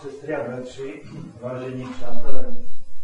Sestry a bratři, vážení přátelé.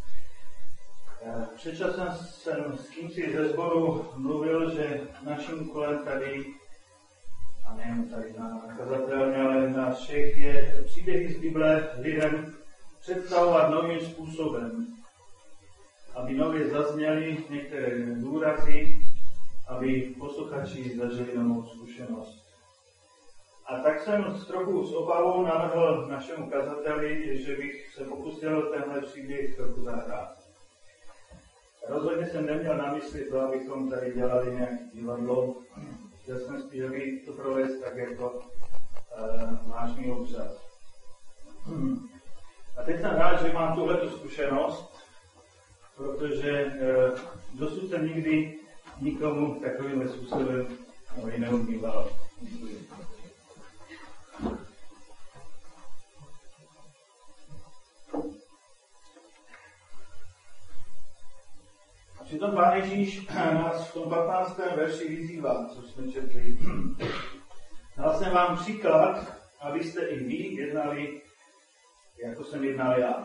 Před časem jsem s kýmsi ze sboru mluvil, že naším úkolem tady, a nejen tady na kazatelně, ale na všech, je příběhy z Bible lidem představovat novým způsobem, aby nově zazněly některé důrazy, aby posluchači zažili novou zkušenost. A tak jsem trochu s obavou navrhl našemu kazateli, že bych se pokusil tenhle příběh trochu zahrát. Rozhodně jsem neměl na mysli to, abychom tady dělali nějaké divadlo. Chtěl jsem spíš, aby to provést tak jako vážný obřad. A teď jsem rád, že mám tuhletu zkušenost, protože dosud jsem nikdy nikomu takovým způsobem neumýval. Přitom Pán Ježíš nás v tom 15. verši vyzývá, co jsme četli. Dal jsem vám příklad, abyste i vy jednali, jako jsem jednal já.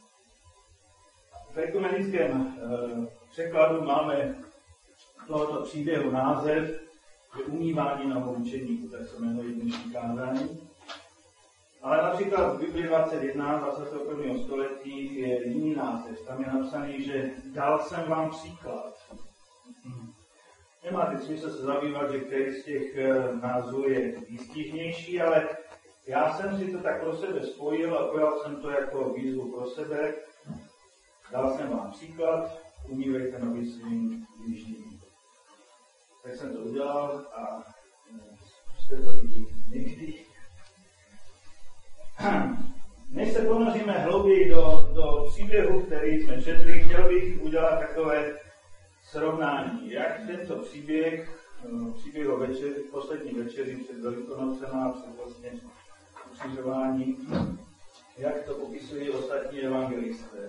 V ekumenickém překladu máme tohoto příběhu název, že umývání nohou učeníků, tak se jmenuje dnešní kázání. Ale například v Bibli 21. 21. století je jiný název. Tam je napsaný, že dal jsem vám příklad. Nemá teď smysl se zabývat, že který z těch názvů je výstižnější, ale já jsem si to tak pro sebe spojil a pojal jsem to jako výzvu pro sebe. Dal jsem vám příklad, umývejte nohy svým bližním. Tak jsem to udělal a jste to i někdy. Než se ponoříme hlouběji do příběhu, který jsme četli, chtěl bych udělat takové srovnání, jak tento příběh o poslední večeři před Velikonocema a před vlastně ukřižování, jak to popisují ostatní evangelisté.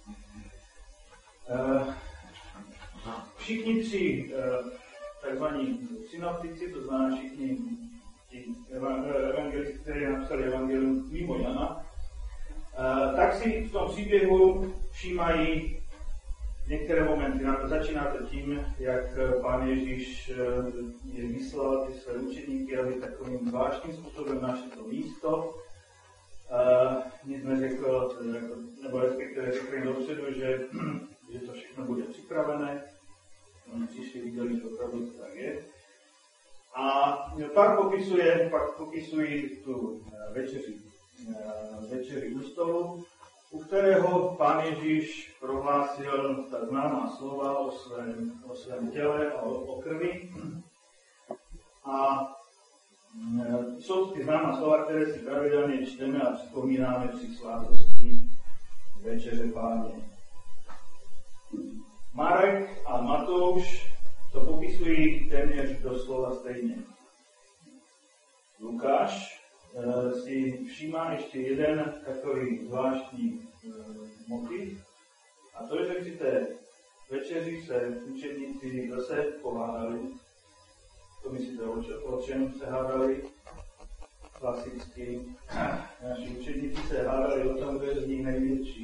Všichni tři takzvaní synoptici, to znamená všichni evangelisté, kteří napsali evangelium mimo Jana, tak si v tom příběhu všímají některé momenty. Začíná to tím, jak Pán Ježíš je vyslal ty své učeníky, aby takovým zvláštním způsobem našli to místo. Nic neřekl, nebo respektive řekl jim dopředu, že to všechno bude připravené. Oni přišli, viděli, že opravdu to tak je. A pak popisují tu večeři u stolu, u kterého Pán Ježíš prohlásil ta známá slova o svém těle a o krvi. A jsou ty známá slova, které si pravidelně čteme a připomínáme při svátosti večeře Páně. Marek a Matouš to popisují téměř doslova stejně. Lukáš si všímá ještě jeden takový zvláštní motiv, a to je, že při té večeři se učedníci zase pohádali. To myslíte, o čem se hádali? Klasicky. Naši učedníci se hádali o tom, kdo je z nich největší.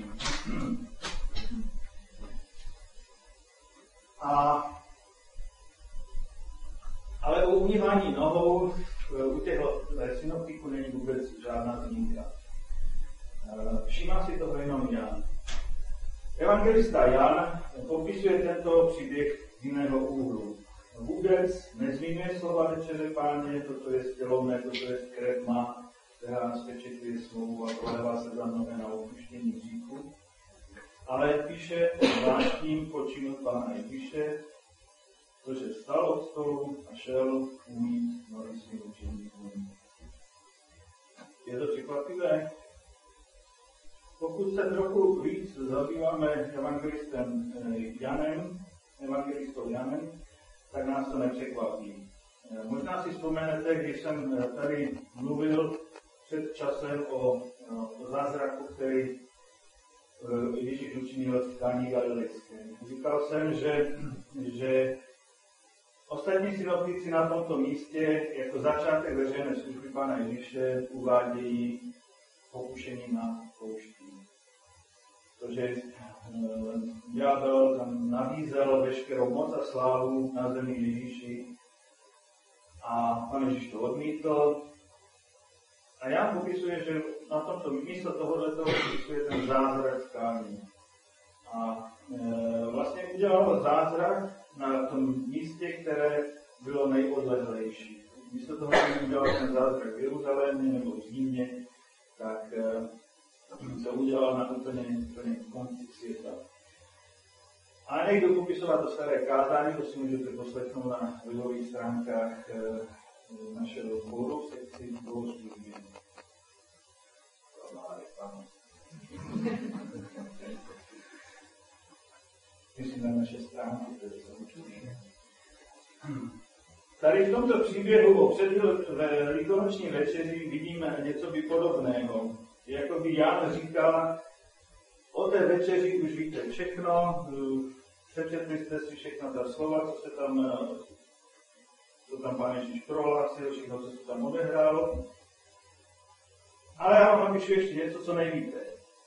Ale o umývání nohou u těchto synoptiků není vůbec žádná zmínka. Všímá si toho jenom Jan. Evangelista Jan popisuje tento příběh z jiného úhlu. Vůbec nezmínuje slova večeře Páně, toto je stělovné, toto je krev má, která spečetvuje smlouvu a prolevá se za mnohé na opuštění hříchu. Ale píše o zvláštním počinu Pána Ježíše, protože vstal od stolu a šel umýt nohy svým učeníkům. Je to překvapivé? Pokud se trochu víc zabýváme evangelistou Janem, tak nás to nepřekvapí. Možná si vzpomenete, když jsem tady mluvil před časem o zázraku, který Ježíš učinil v Káni Galilejském. Říkal jsem, že ostatní synoptici na tomto místě jako začátek veřejné služby Pána Ježíše uvádějí pokušení na poušti. Protože ďábel tam nabízel veškerou moc a slávu na zemi Ježíši a Pán Ježíš to odmítl. A Ján popisuje, že na tomto místo tohoto popisuje ten zázrak v káni. A vlastně udělal zázrak na tom místě, které bylo nejodlehlejší. Místo toho, že udělal ten zázrak v Jeruzalémě nebo v Římě, tak se udělal na úplně konci světa. A nejdu popisovat to staré kázání, to si můžete poslechnout na webových stránkách našeho sboru v sekci bohoslužby. Myslím na naše stránky, které jsou určitě. Tady v tomto příběhu o velikonoční večeři vidíme něco podobného. Jakoby Jan říká, o té večeři už víte všechno, přečetli jste si všechno ta slova, co tam Pán Ježíš prohlásil, všechno, co se tam odehrálo. Ale já vám napíšu ještě něco, co nevíte.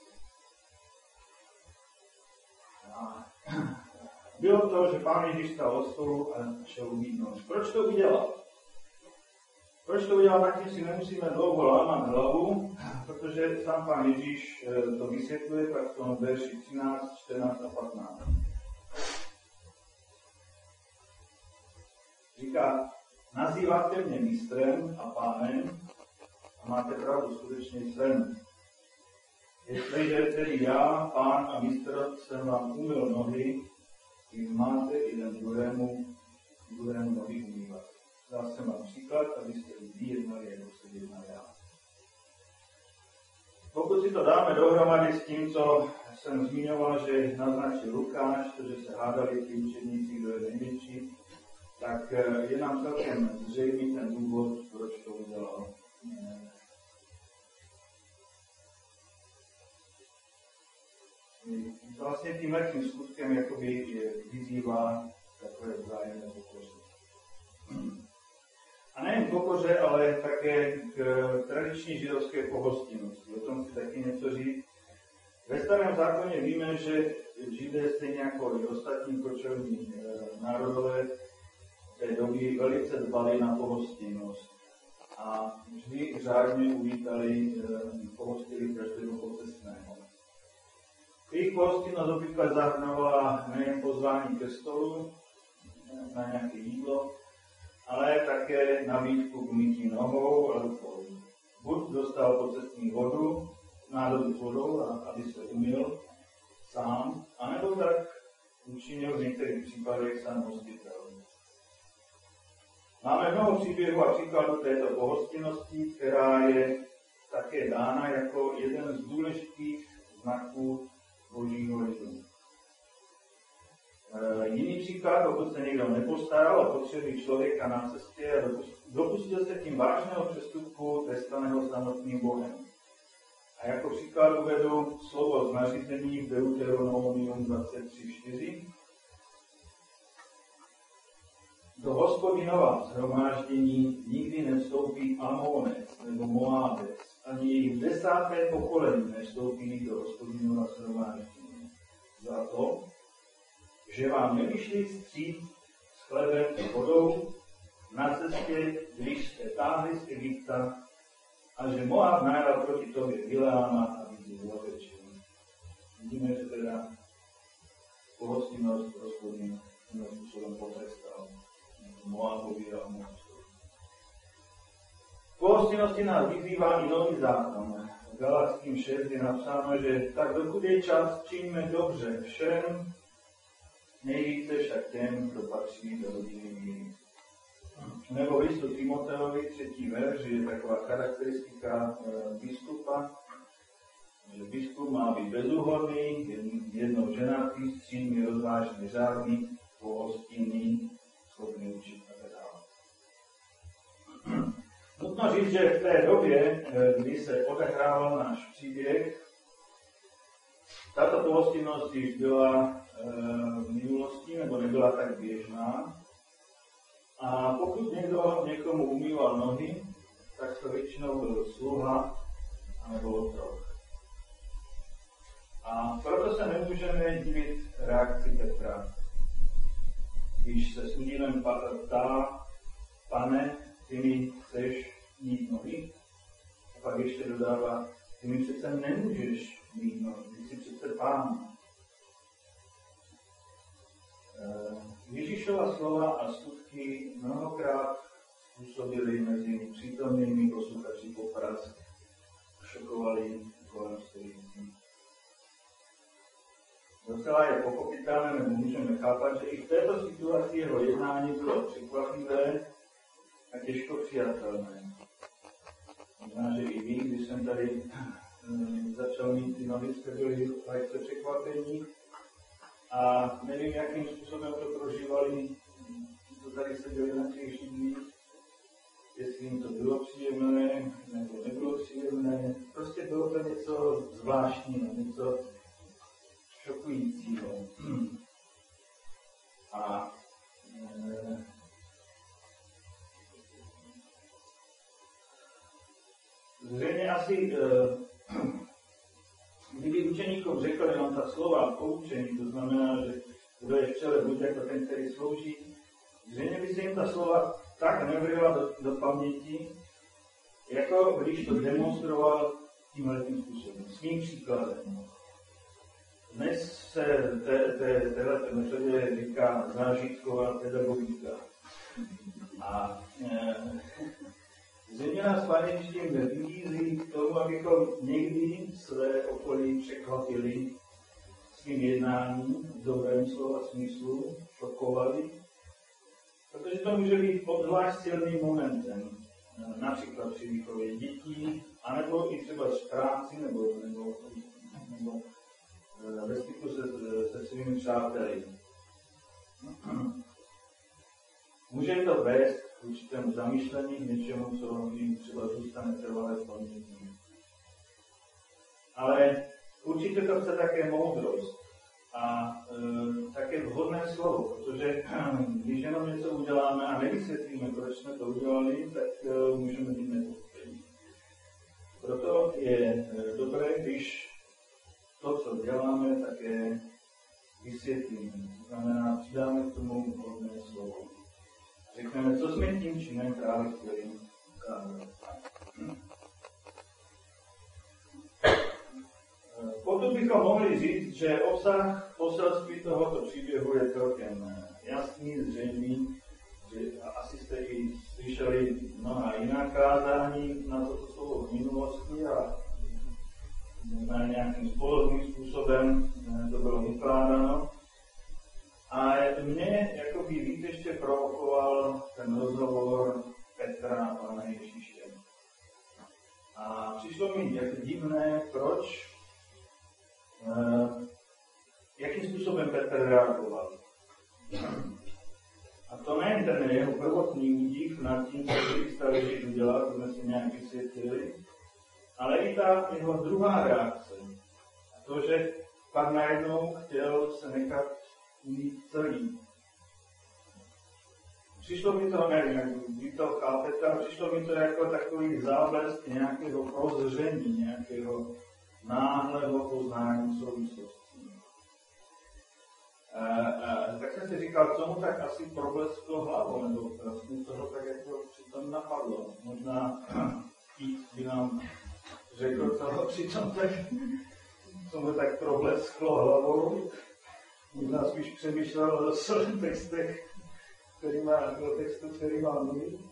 Bylo to, že Pán Ježíš stál od stolu a šel uvídnout. Proč to udělal? Proč to udělal, tak tím si nemusíme dlouho lámat hlavu, protože sám Pán Ježíš to vysvětluje tak v tom verši 13, 14 a 15. Říká, nazýváte mě mistrem a pánem a máte pravdu, skutečně jsem. Jestliže tedy já, pán a mistr, jsem vám umyl nohy, vy máte jeden druhému nohy umývat. Dal jsem vám příklad, abyste vy jednali, jako se jedná já. Pokud si to dáme dohromady s tím, co jsem zmiňoval, že naznačil Lukáš, to, že se hádali ti učedníci, kdo je největší, tak je nám celkem zřejmý ten důvod, proč to udělal. Vlastně tím lehkým skutkem jakoby vyzývá takové vzájemné pokoře. A nejen pokoře, ale také k tradiční židovské pohostinnosti. O tom chci taky něco říct. Ve Starém zákoně víme, že Židé stejně jako i ostatní kočovní národové té doby velice dbali na pohostinnost. A vždy řádně uvítali, pohostili každého pocestného. Jejich pohostinnost obvykle zahrnovala nejen pozvání ke stolu na nějaké jídlo, ale také nabídku k mytí nohou a rukou. Buď dostal pocestní vodu, nádobu s vodou, aby se umyl sám, anebo tak učinil v některých případech sám hostitel. Máme mnoho příběhů a příkladů této pohostinnosti, která je také dána jako jeden z důležitých znaků Božího lidu. Jiný příklad, pokud se někdo nepostaral o potřeby člověka na cestě a dopustil se tím vážného přestupku trestaného samotným Bohem. A jako příklad uvedu slovo z nařízení v Deuteronomium 23:4. Do Hospodinova shromáždění nikdy nevstoupí Amonec nebo Moábec, ani jejich 10. pokolení nevstoupí do Hospodinova shromáždění. Za to, že vám nevyšli vstříc s chlebem a vodou na cestě, když jste táhli z Egypta, a že Moab najal proti tobě Bileáma, aby si zlorečil. Vidíme, že teda pohostinnost Hospodin tím způsobem potrestal. Moabovi a Moabskovi. Pohostinnosti nás vyzývá i Nový zákon. V Galackým 6 je napsáno, že tak dokud je čas, čiňme dobře všem, nejvíce však těm, kdo patří do rodiny víry. Nebo v listu Timoteovi 3. verš je taková charakteristika biskupa, že biskup má být bezúhonný, jednou ženatý, střídmý, rozvážný, řádný, pohostinný, schopný učit a tak dále. Nutno říct, že v té době, kdy se odehrával náš příběh, tato pohostinnost již byla v minulosti, nebo nebyla tak běžná. A pokud někdo někomu umýval nohy, tak to většinou byl sluha, nebo otrok. A proto se nemůžeme divit reakci Petra, když se s údivem ptá, Pane, ty mi chceš mít nohy? A pak ještě dodává, ty mi přece nemůžeš mít nohy, ty jsi přece Pán. Ježíšova slova a skutky mnohokrát způsobily mezi přítomnými posluchači popras, šokovali kolem stojící. Docela je pochopitelné, nebo můžeme chápat, že i v této situaci jeho jednání bylo překvapivé a těžko přijatelné. Možná, že i vy, když jsem tady začal mít ty nohy, jste byli lehce překvapení a nevím, jakým způsobem to prožívali, co tady seděli na těch židlích, jestli jim to bylo příjemné, nebo nebylo příjemné. Prostě bylo to něco zvláštního, něco šokujícího. A zřejmě asi, kdyby učeníkům řekl jenom ta slova poučení, to znamená, že kdo je v čele, buď jako ten, který slouží, zřejmě by se jim ta slova tak nevryla do paměti, jako když to demonstroval tímhletým způsobem, svým příkladem. Dnes se téhle metodě říká zážitková pedagogika. A zřejmě nás Pán Ježíš tím vybízí k tomu, abychom někdy své okolí překvapili svým jednáním, v dobrém slova smyslu, šokovali, protože to může být obzvlášť silným momentem, například při výchově dětí, anebo i třeba v práci, nebo ve styku se svými přáteli. Může to vést k určitému zamýšlení, k něčemu, co jim třeba zůstane trvalé v paměti. Ale určitě to chce také moudrost a také vhodné slovo, protože když jenom něco uděláme a nevysvětlíme, proč jsme to udělali, tak můžeme být nepochopení. Proto je dobré, když to, co děláme, také vysvětlíme. To znamená, přidáme k tomu vhodné slovo. Řekneme, co jsme tím činem právě chtěli ukázat. Potom bychom mohli říct, že obsah poselství tohoto příběhu je celkem jasný, zřejmý, že asi jste i slyšeli mnoha jiná kázání na toto slovo v minulosti a možná nějakým podobným způsobem to bylo vykládáno. A mě jakoby víc ještě provokoval ten rozhovor Petra a Pána Ježíše. A přišlo mi jako divné, proč, jakým způsobem Petr reagoval. A to nejen ten jeho prvotní údiv nad tím, co si chystal Ježíš udělat, to jsme si nějak vysvětlili, ale i ta jeho druhá reakce. A to, že pak najednou chtěl se nechat mít celý. Přišlo mi to, nevím, jak vy to chápete, ale přišlo mi to jako takový záblesk nějakého prozření, nějakého náhlého poznání souvislostí. Tak jsem si říkal, co mu tak asi problesklo hlavou, nebo vlastně toho tak jako přitom napadlo. Možná by nám řekl, co přitom tak, co mu tak problesklo hlavou. Možná spíš přemýšlel o svých textech, který má mluvit.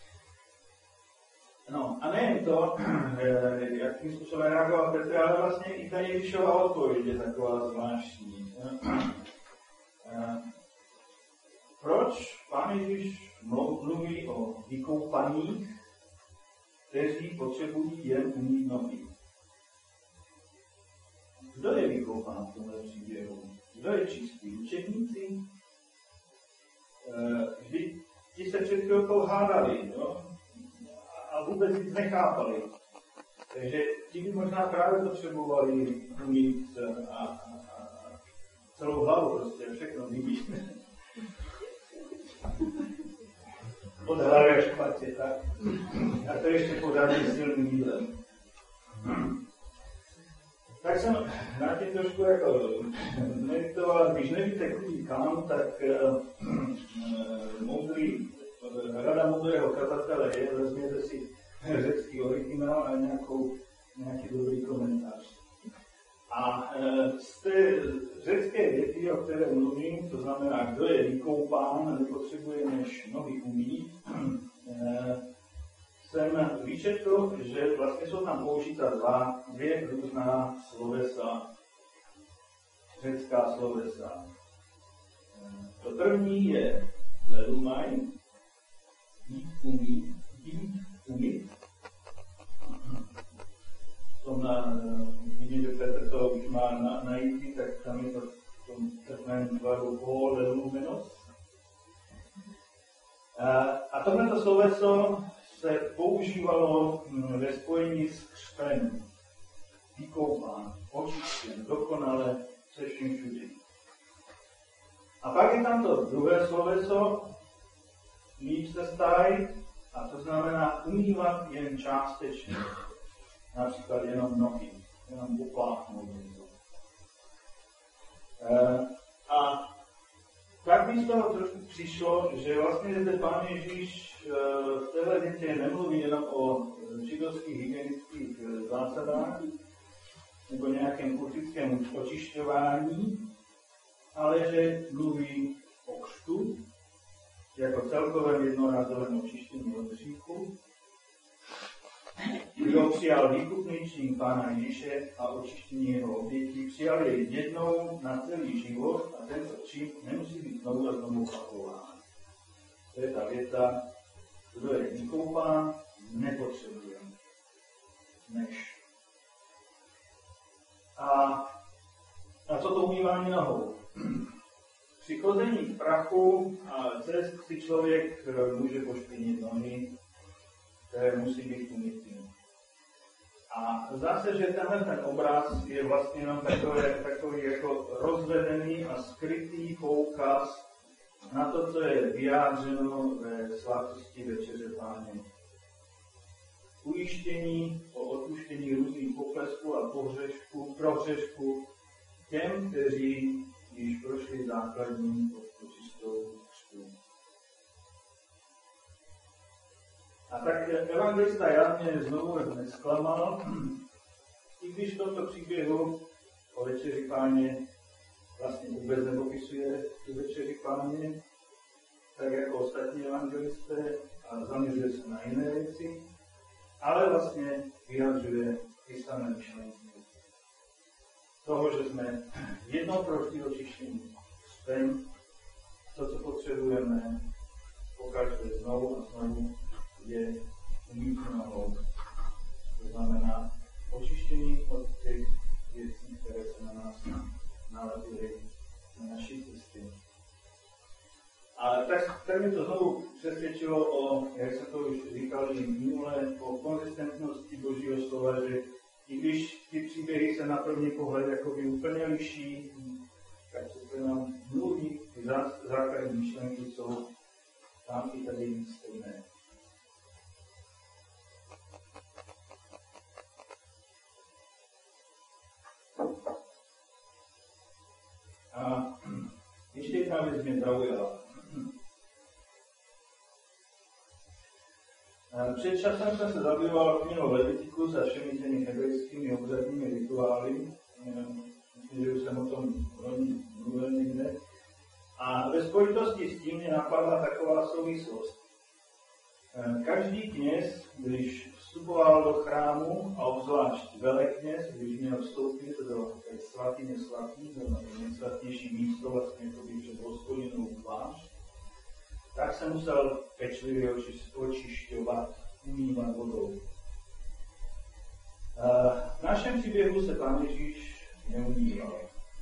No a nejen to, jakým způsobem reagoval Petr, ale vlastně i ta Ježíšova odpověď je taková zvláštní. Proč Pán Ježíš mluví o vykoupaných, kteří potřebují jen umýt nohy? Kdo je vykoupán v tomhle příběhu? Kdo je čistý? Učedníci? Vždyť ti se před chvilkou hádali, jo? A vůbec nic nechápali. Takže ti by možná právě potřebovali umít a celou hlavu prostě, všechno vybít. Od hlavy až k patě, tak? A to ještě pořádně silným jídlem. Tak jsem na tím trošku jako meditoval, když nevíte, kudy kam, tak rada moudrého kazatele je, vezměte si řecký originál a nějaký dobrý komentář. A z té řecké věty, o které mluvím, to znamená, kdo je vykoupán, nepotřebuje než nohy umýt, jsem vyčetl, že vlastně jsou tam použita dvě různá slovesa, řecká slovesa. To první je lelumaj, být umít. Vidím, že Petr to už má najít, tak tam je to v tom trpném tvaru o lelumenos. A tohleto sloveso se používalo ve spojení s křtem. Vykoupán, očištěn, dokonale, se vším všude. A pak je tam to druhé sloveso, líp se staraj, a to znamená umývat jen částečně. Například jenom nohy, jenom popláchnout něco. A tak mi z toho trošku přišlo, že vlastně zde Pán Ježíš v téhle větě nemluví jenom o židovských hygienických zásadách nebo nějakém kurtickém očišťování, ale že mluví o křtu jako celkovém jednorázovém očištění od hříchu. Kdo přijal výkupný čin Pána Ježíše a očištění jeho obětí, přijal jej jednou na celý život a tento čin nemusí být znovu a znovu opakován. To je ta věta, kdo je vykoupán, nepotřebuje než. A co to umývání nohou? Při chození k prachu a cest si člověk může pošpinit nohy, které musí být umytý. A zase, že ten obraz je vlastně jenom takový jako rozvedený a skrytý poukaz na to, co je vyjádřeno ve svátosti Večeře Páně. Ujištění o odpuštění různých poklesků a prohřešků těm, kteří již prošli základní očistou křtu. A tak evangelista Jan mě znovu nesklamal, i když v tomto příběhu o Večeři Páně vlastně vůbec nepopisuje tu Večeři Páně, tak jako ostatní evangelisté, a zaměřuje se na jiné věci, ale vlastně vyjadřuje ty samé myšlenky. Toho, že jsme jednou prošli očištění křtem, to, co potřebujeme, pokračuje znovu a znovu, je umýt nohou. To znamená očištění od těch věcí, které se na nás nalepily na naší cestě. A tak mě to znovu přesvědčilo o, jak jsem to už říkal i minule, o konzistentnosti Božího slova, že i když ty příběhy se na první pohled jakoby úplně liší, tak se nám mluví, ty základní myšlenky jsou tam i tady stejné. A ještě jedna věc mě zaujala. Před časem jsem se zabýval knihou Levitikus a všemi těmi hebrejskými obřadními rituály. Myslím, že už jsem o tom mluvil někde. A ve spojitosti s tím mě napadla taková souvislost. Každý kněz, když vstupoval do chrámu, a obzvlášť velekněz, když měl vstoupit do svatyně svatých, do nejsvatnější místo, vlastně před Hospodinovou tvář, tak se musel pečlivě očišťovat, umývat vodou. V našem příběhu se Pán Ježíš neumýval.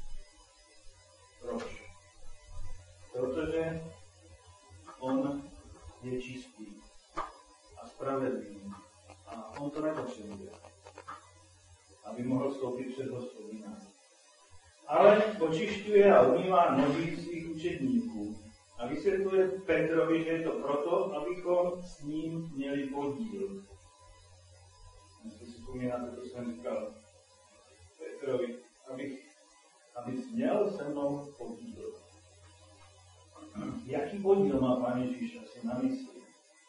Proč? Protože on je čistý a spravedlivý a on to nepotřebuje, aby mohl vstoupit před Hospodina. Ale očišťuje a umývá nohy svých učedníků. A vysvětluje Petrovi, že je to proto, abychom s ním měli podíl. Jestli si spomínate, to som říkal Petrovi, aby měl se mnou podíl. Jaký podíl má Pán Ježíš asi na mysli?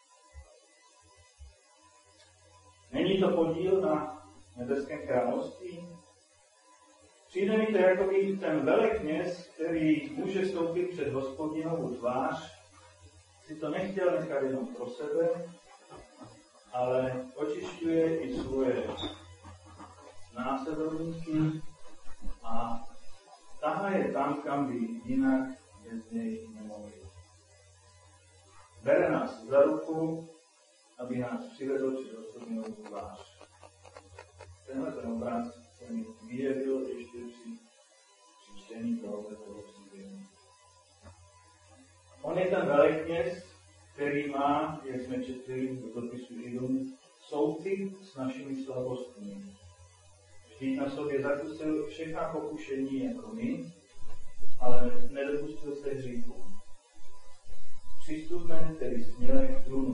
Není to podíl na nebeském království? Přijde mi to jako by ten velekněz, který může stoupit před Hospodinovou tvář, si to nechtěl nechat jenom pro sebe, ale očišťuje i svoje následovníky a tahá je tam, kam by jinak bez něj nemohli. Bere nás za ruku, aby nás přivedl před Hospodinovou tvář. Tenhle ten obraz se mi vyjevil ještě při čtení tohoto příběhu. On je ten velekněz, který má, jak jsme četli do dopisu Židům, soucit s našimi slabostmi. Vždyť na sobě zakusil všechna pokušení jako my, ale nedopustil se hříchu. Přistupme tedy směle k trůnu